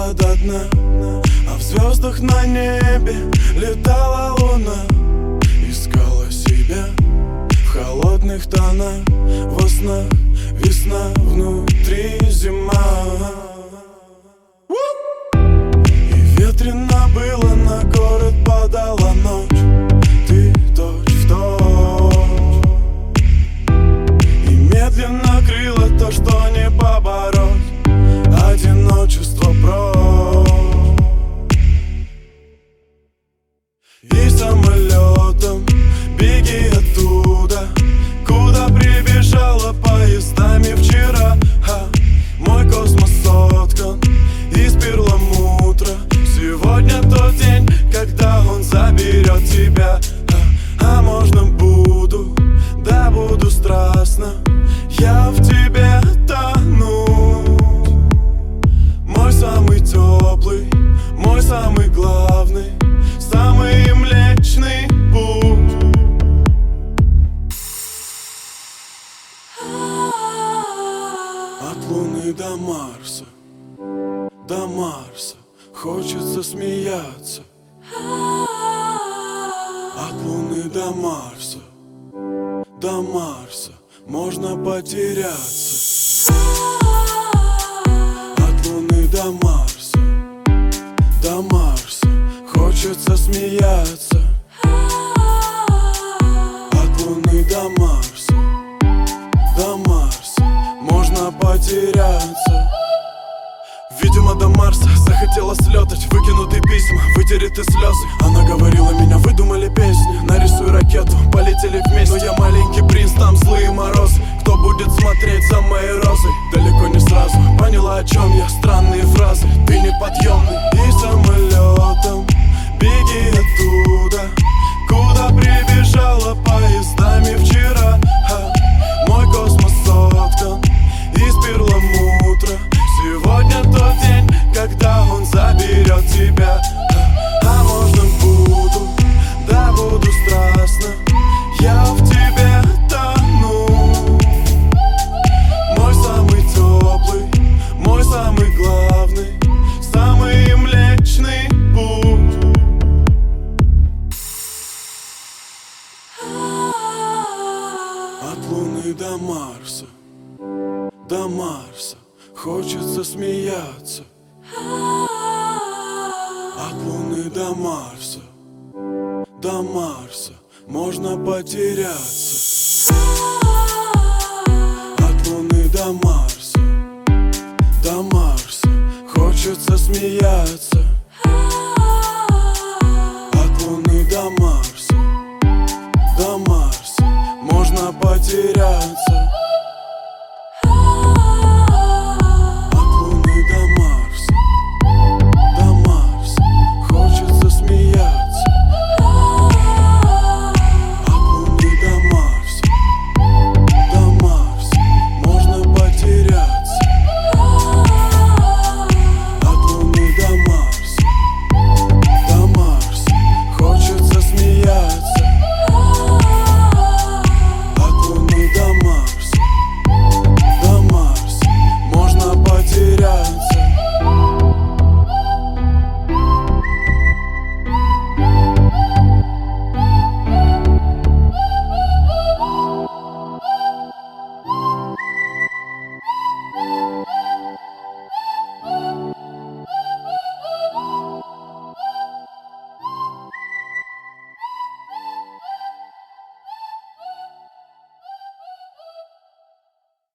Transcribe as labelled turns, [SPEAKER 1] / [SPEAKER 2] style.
[SPEAKER 1] до дна, а в звездах на небе летала луна. Искала себя в холодных тонах, во снах весна, внутри зима. И ветрено было, на город падала ночь. Ты точь в точь, и медленно крыло то, что не побороть. Одиночество прочь. И самолетом беги оттуда, куда прибежала поездами вчера. Мой космос соткан из перламутра. Сегодня тот день, когда он заберет тебя. А можно буду, да буду страстно я в тебе тону. Мой самый теплый, мой самый главный, самый млечный путь. От Луны до Марса, до Марса хочется смеяться. От Луны до Марса, до Марса можно потеряться. От Луны до Марса, до Марса хочется смеяться. От Луны до Марса, до Марса можно потеряться. Видимо, до Марса захотела слетать, выкинутые письма, вытереть и слезы. Она говорила, меня выдумали песни, нарисуй ракету, полетели вместе. Но я маленький принц, там злые морозы. Кто будет смотреть за моей розой? Далеко не сразу поняла, о чем я, странные фразы. Ты неподъемный. И самолетом беги оттуда, куда прибежала поездами вчера. Мой космос соткан из перламутра. Сегодня тот день, когда он заберет тебя. А можно буду, да буду страстно я в тебе тону. Мой самый теплый, мой самый главный, самый млечный путь. От Луны до Марса, до Марса хочется смеяться. От Луны до Марса, до Марса можно потеряться.